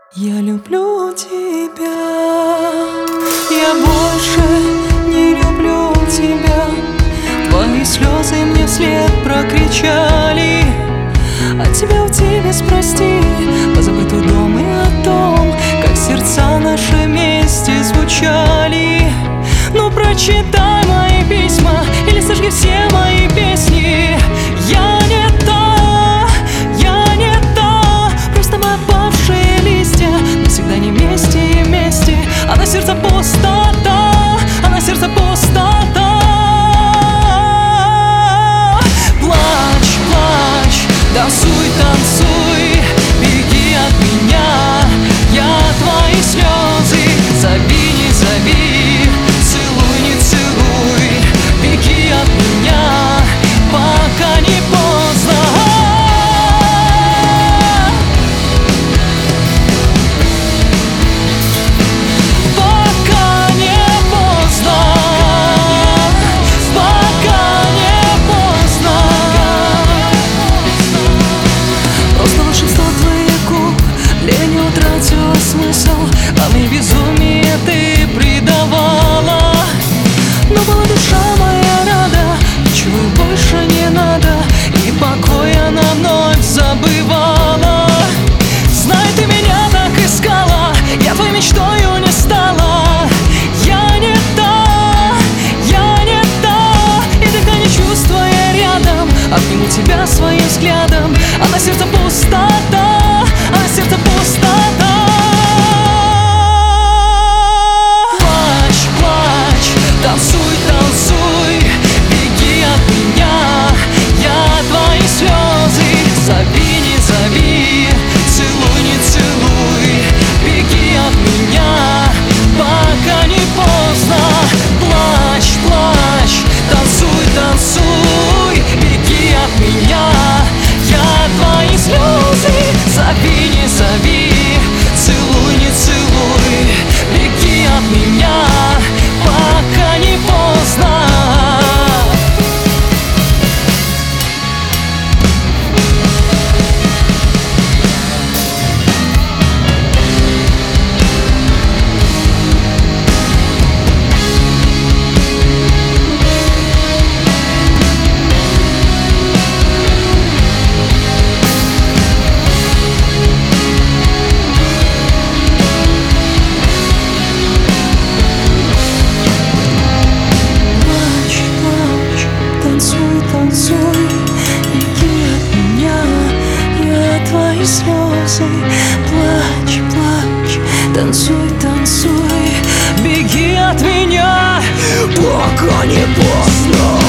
Я люблю тебя, я больше не люблю тебя. Твои слезы мне вслед прокричали: от тебя уйти без прости, позабыть тот дом и о том, как сердца наши вместе звучали. Ну прочитай мои письма или сожги все мои песни. Я не та, просто мы опавшие листья, навсегда не вместе и вместе. А на сердце пустота, а на сердце пустота. Плачь, плачь, танцуй, танцуй, беги от меня. Я твои слезы, зови, не зови, целуй, не целуй, беги от меня, пока не поздно. Пока не поздно, пока не поздно. Просто волшебство твоих губ лень утратила смысл, а мне безумие ты предавала. Но была душа моя рада, ничего больше не надо, и покой она вновь забывала. Знай, ты меня так искала, я твоей мечтою не стала. Я не та, и тогда не чувствуя рядом, обниму тебя своим взглядом. А на сердце пустота, а на сердце пустота. Плачь, плачь, танцуй, танцуй, беги от меня. Я твои слезы, зови, не зови, целуй, не целуй, беги от меня, пока не поздно. Плачь, плачь, танцуй, танцуй, беги от меня. Я твои слезы, зови, не зови, целуй, не целуй, беги от меня, пока не поздно. Танцуй, танцуй, беги от меня. Я твои слезы. Плачь, плачь, танцуй, танцуй, беги от меня, пока не поздно.